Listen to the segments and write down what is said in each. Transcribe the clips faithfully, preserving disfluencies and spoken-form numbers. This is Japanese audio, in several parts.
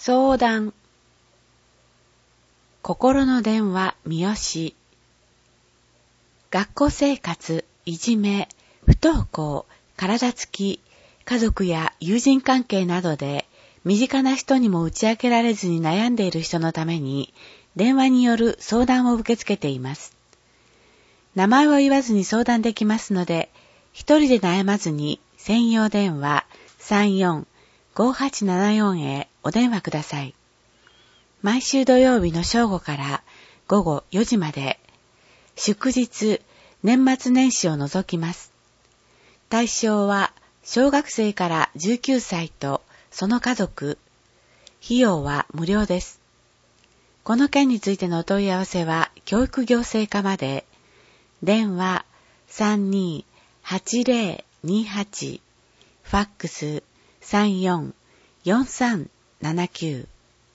相談。心の電話三好。学校生活、いじめ、不登校、体つき、家族や友人関係などで身近な人にも打ち明けられずに悩んでいる人のために電話による相談を受け付けています。名前を言わずに相談できますので、一人で悩まずに専用電話 さんよん ごはちななよん へお電話ください。毎週土曜日の正午から午後よじまで、祝日、年末年始を除きます。対象は小学生からじゅうきゅうさいとその家族。費用は無料です。この件についてのお問い合わせは教育行政課まで。電話 さんにーはちぜろにはち、ファックス さんよん よんさんななきゅう。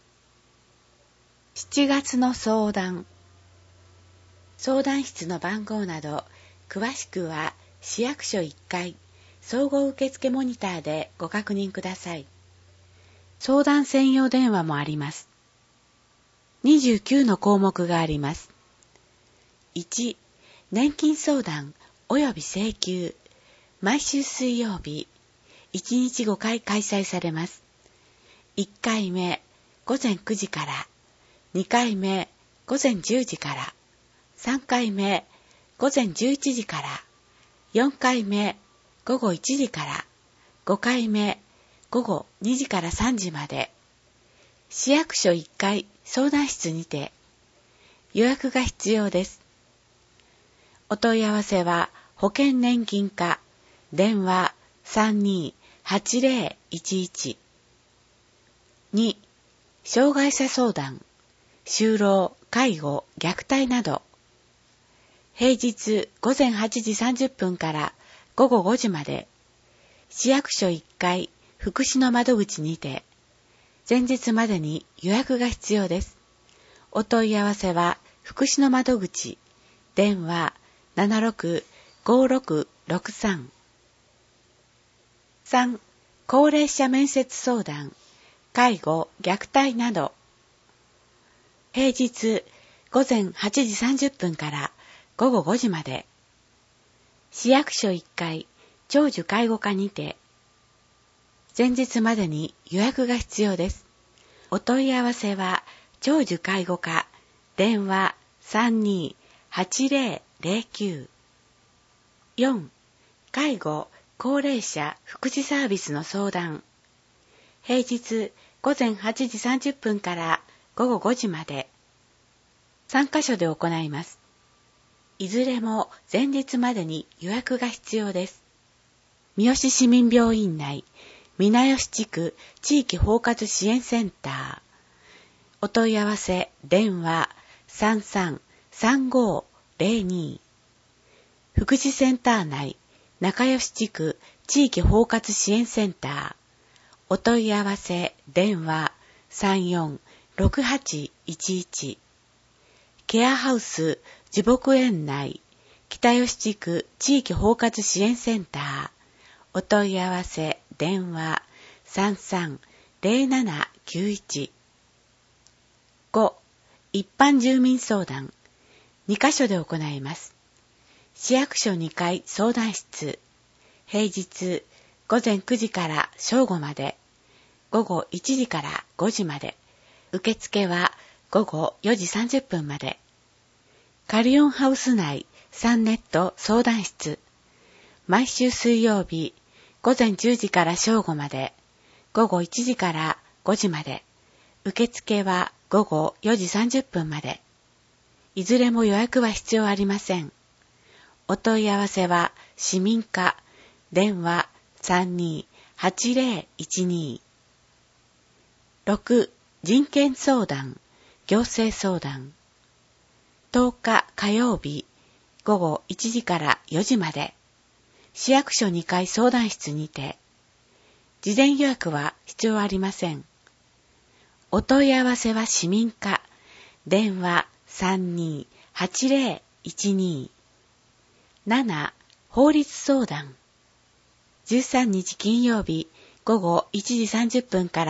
しちがつの相談。相談室の番号など詳しくは市役所いっかい総合受付モニターでご確認ください。相談専用電話もあります。にじゅうきゅうの項目があります。いち、年金相談及び請求。毎週水曜日、いちにちごかい開催されます。いっかいめ、ごぜんくじから、にかいめ、ごぜんじゅうじから、さんかいめ、ごぜんじゅういちじから、よんかいめ、ごごいちじから、ごかいめ、ごごにじからさんじまで、市役所いっかい相談室にて、予約が必要です。お問い合わせは保険年金課、電話 さんにーはちぜろいちいち。に、障害者相談、就労、介護、虐待など。平日ごぜんはちじさんじゅっぷんからごごごじまで、市役所いっかい福祉の窓口にて、前日までに予約が必要です。お問い合わせは福祉の窓口、電話 ななろく ごろくろくさん。さん、高齢者面接相談、介護、虐待など。平日ごぜんはちじさんじゅっぷんからごごごじまで、市役所いっかい長寿介護課にて、前日までに予約が必要です。お問い合わせは長寿介護課、電話 さんにーはちぜろぜろきゅう。よん、介護、高齢者福祉サービスの相談。平日ごぜんはちじさんじゅっぷんからごごごじまで、さんかしょで行います。いずれも前日までに予約が必要です。三好市民病院内、皆吉地区地域包括支援センター。お問い合わせ、電話 さんさん さんご ぜろに。福祉センター内、仲良し地区地域包括支援センター。お問い合わせ、電話 さんよん ろくはちいちいち。ケアハウス地木園内、北吉地区地域包括支援センター。お問い合わせ、電話 さんさん ぜろななきゅういち。ご、一般住民相談、にかしょで行います。市役所にかい相談室、平日ごぜんくじから正午まで、ごごいちじからごじまで、受付はごごよじさんじゅっぷんまで。カリオンハウス内サンネット相談室、毎週水曜日、ごぜんじゅうじから正午まで、ごごいちじからごじまで、受付はごごよじさんじゅっぷんまで。いずれも予約は必要ありません。お問い合わせは市民課、電話 さんにーはちぜろいちに。ろく、人権相談、行政相談。とおか火曜日、ごごいちじからよじまで、市役所にかい相談室にて、事前予約は必要ありません。お問い合わせは市民課、電話 さんにーはちぜろいちに。なな、法律相談。じゅうさんにち金曜日、ごごいちじさんじゅっぷんから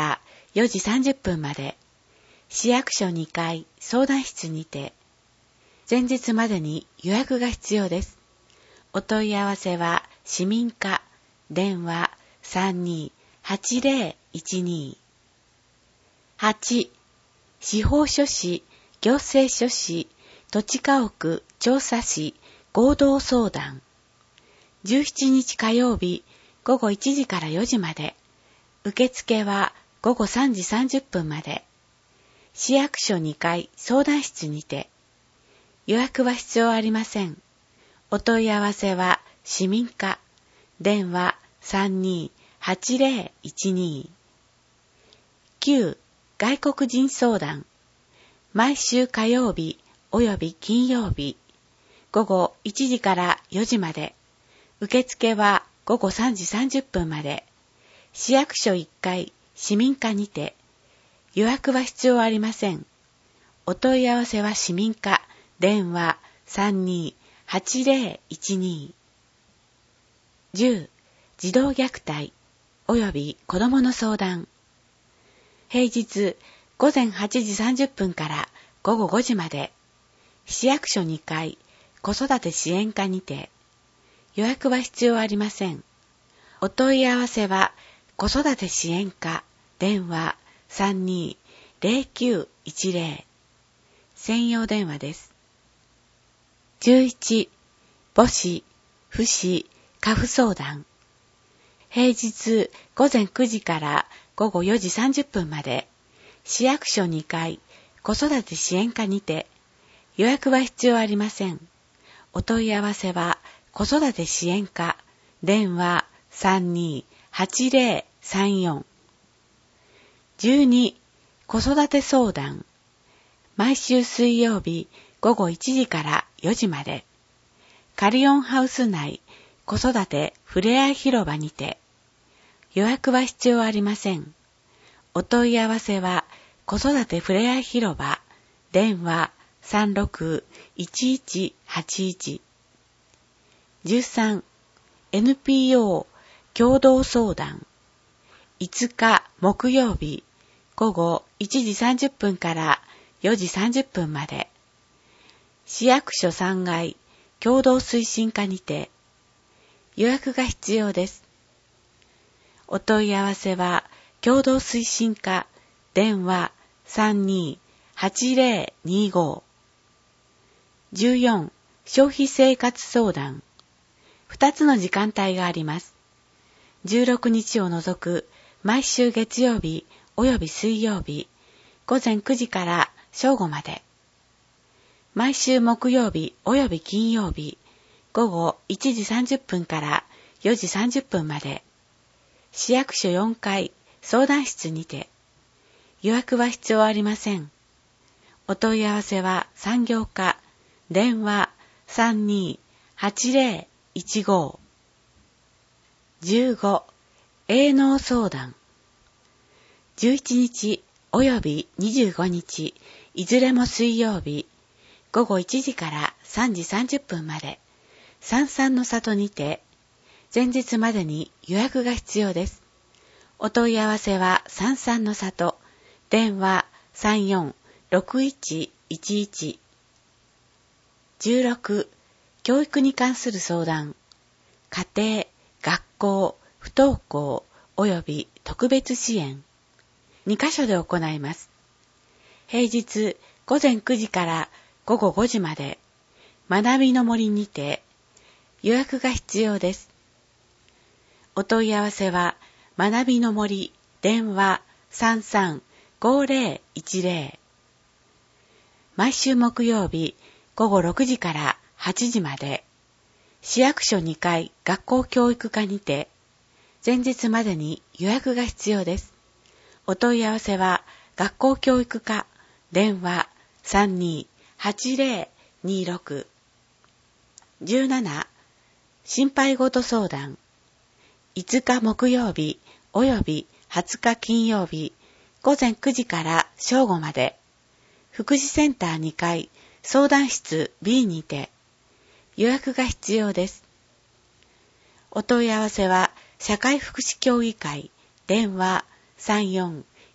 よじさんじゅっぷんまで、市役所にかい相談室にて、前日までに予約が必要です。お問い合わせは市民課、電話 さんにーはちぜろいちにー。はち、司法書士、行政書士、土地家屋調査士合同相談。じゅうしちにち火曜日ごごいちじからよじまで。受付はごごさんじさんじゅっぷんまで。市役所にかい相談室にて。予約は必要ありません。お問い合わせは市民課、電話 さんにーはちぜろいちにー。きゅう、外国人相談。毎週火曜日および金曜日、ごごいちじからよじまで。受付はごごさんじさんじゅっぷんまで。市役所いっかい市民課にて。予約は必要ありません。お問い合わせは市民課、電話 さんにーはちぜろいちにー。じゅう、児童虐待および子どもの相談。平日ごぜんはちじさんじゅっぷんからごごごじまで。市役所にかい子育て支援課にて。予約は必要ありません。お問い合わせは子育て支援課、電話 さんにーぜろきゅういちぜろ。専用電話です。じゅういち、母子、父子、家父相談。平日ごぜんくじからごごよじさんじゅっぷんまで。市役所にかい子育て支援課にて。予約は必要ありません。お問い合わせは子育て支援課、電話 さんにーはちぜろさんよん。じゅうに、子育て相談。毎週水曜日ごごいちじからよじまで。カリオンハウス内子育てふれあい広場にて。予約は必要ありません。お問い合わせは子育てふれあい広場、電話 さんろくいちいちはちいち。じゅうさん、エヌピーオー 共同相談。いつか木曜日ごごいちじさんじゅっぷんからよじさんじゅっぷんまで。市役所さんがい共同推進課にて。予約が必要です。お問い合わせは共同推進課、電話 さんにーはちぜろにご。じゅうよん、消費生活相談。ふたつの時間帯があります。じゅうろくにちを除く毎週月曜日および水曜日、ごぜんくじから正午まで。毎週木曜日および金曜日、ごごいちじさんじゅっぷんからよじさんじゅっぷんまで。市役所よんかい相談室にて。予約は必要ありません。お問い合わせは産業課、電話 さんにーはちぜろいちご。じゅうご、営農相談。じゅういちにちおよびにじゅうごにち、いずれも水曜日、ごごいちじからさんじさんじゅっぷんまで、さんさんの里にて、前日までに予約が必要です。お問い合わせはさんさんの里、電話 さんよんろくいちいちいち。じゅうろく、教育に関する相談。家庭、学校、不登校および特別支援。にかしょで行います。平日ごぜんくじからごごごじまで、学びの森にて。予約が必要です。お問い合わせは学びの森、電話 さんさんごぜろいちぜろ。毎週木曜日ごごろくじからはちじまで。市役所にかい学校教育課にて。前日までに予約が必要です。お問い合わせは学校教育課、電話 さんにーはちぜろにろく。じゅうなな、心配事相談。いつか木曜日およびはつか金曜日、ごぜんくじから正午まで。福祉センターにかい相談室 ビー にて。予約が必要です。お問い合わせは社会福祉協議会、電話 さんよん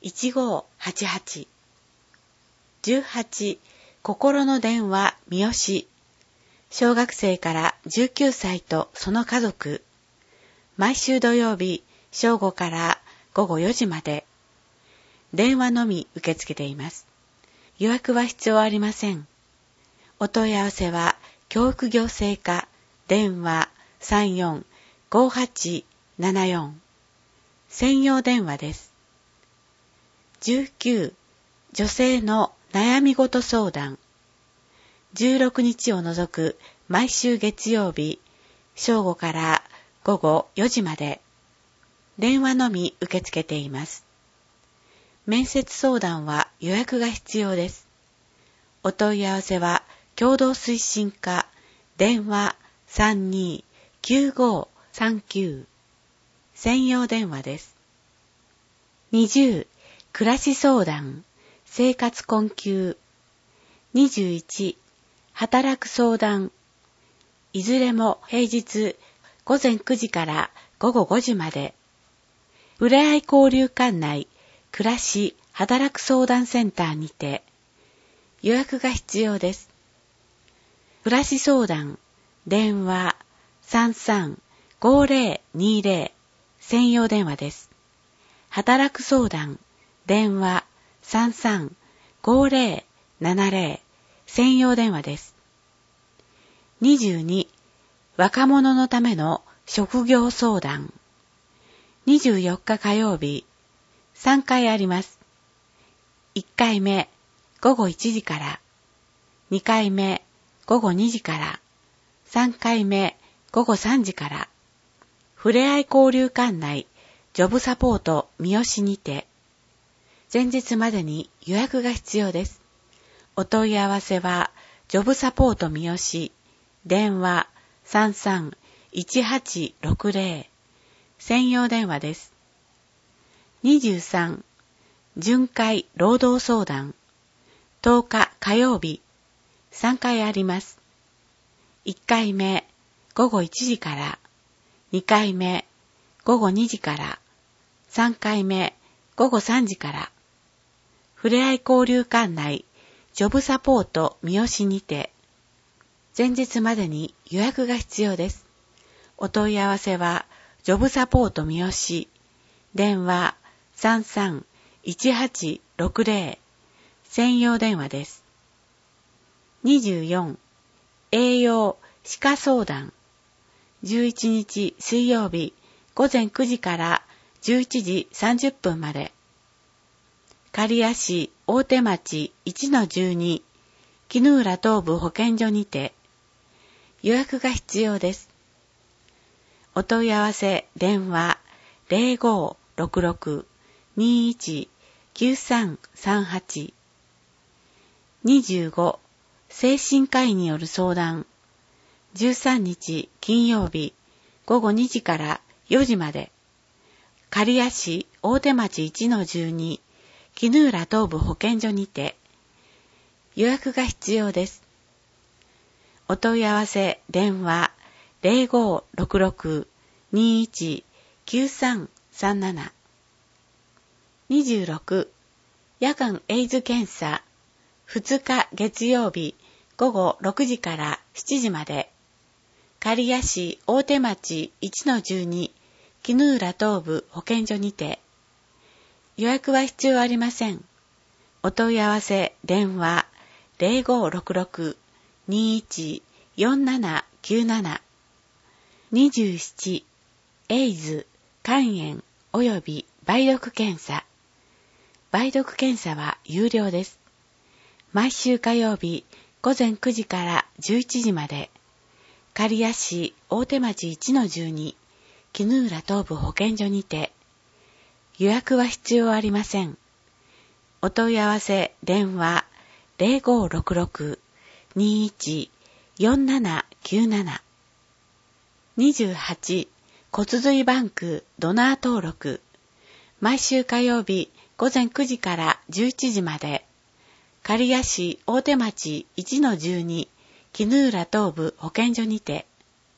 いちごーはちはち。じゅうはち、心の電話三好。小学生からじゅうきゅうさいとその家族。毎週土曜日、正午から午後よじまで。電話のみ受け付けています。予約は必要ありません。お問い合わせは、教育行政課、電話 さんよんごはちななよん。専用電話です。じゅうきゅう、女性の悩み事相談。じゅうろくにちを除く毎週月曜日、正午から午後よじまで。電話のみ受け付けています。面接相談は予約が必要です。お問い合わせは共同推進課電話 さんにーきゅうごさんきゅう 専用電話です。にじゅう暮らし相談生活困窮。にじゅういち働く相談。いずれも平日ごぜんくじから午後ごじまで。ふれあい交流館内暮らし働く相談センターにて予約が必要です。暮らし相談電話 さんさんごぜろにぜろ 専用電話です。働く相談電話 さんさんごぜろななぜろ 専用電話です。にじゅうに若者のための職業相談。にじゅうよっか火曜日さんかいあります。いっかいめ午後いちじから、にかいめ午後にじから、さんかいめ午後さんじから、ふれあい交流館内ジョブサポート三好にて、前日までに予約が必要です。お問い合わせはジョブサポート三好電話 さんさんいちはちろくぜろ 専用電話です。にじゅうさん巡回労働相談とおか火曜日さんかいあります。いっかいめ午後いちじから、にかいめ午後にじから、さんかいめ午後さんじから、ふれあい交流館内ジョブサポート三好にて、前日までに予約が必要です。お問い合わせはジョブサポート三好電話 さんさんいちはちろくぜろ 専用電話です。にじゅうよん栄養歯科相談。じゅういちにち水曜日ごぜんくじからじゅういちじさんじゅっぷんまで。刈谷市大手町 いちのじゅうに 衣浦東部保健所にて予約が必要です。お問い合わせ電話 ゼロごろくろくにいちきゅうさんさんはち。にじゅうご精神科医による相談。じゅうさんにち金曜日午後にじからよじまで。刈谷市大手町 いちのじゅうに 衣浦東部保健所にて予約が必要です。お問い合わせ電話 ゼロごろくろくにいちきゅうさんさんなな。にじゅうろく夜間エイズ検査ふつか月曜日午後ろくじからしちじまで。刈谷市大手町 いちのじゅうに 衣浦東部保健所にて予約は必要ありません。お問い合わせ電話 ゼロごろくろくにいちよんななきゅうなな。にじゅうななエイズ肝炎及び梅毒検査。梅毒検査は有料です。毎週火曜日ごぜんくじからじゅういちじまで。刈谷市大手町 いちのじゅうに 衣浦東部保健所にて予約は必要ありません。お問い合わせ電話 ゼロごろくろくにいちよんななきゅうなな。にじゅうはち骨髄バンクドナー登録。毎週火曜日ごぜんくじからじゅういちじまで。刈谷市大手町 いちのじゅうに 衣浦東部保健所にて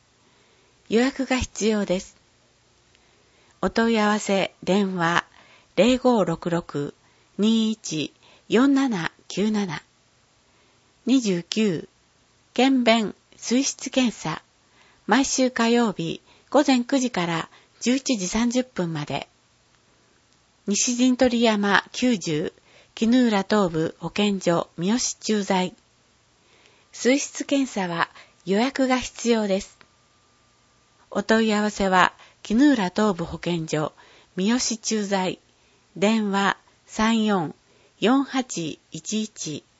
予約が必要です。お問い合わせ電話ゼロごろくろく にいち よんななきゅうなな。にじゅうきゅう、検便水質検査、毎週火曜日午前くじからじゅういちじさんじゅっぷんまで。西陣取山きゅうじゅう、絹浦東部保健所三好駐在。水質検査は予約が必要です。お問い合わせは絹浦東部保健所三好駐在。電話 さんよん よんはちいちいち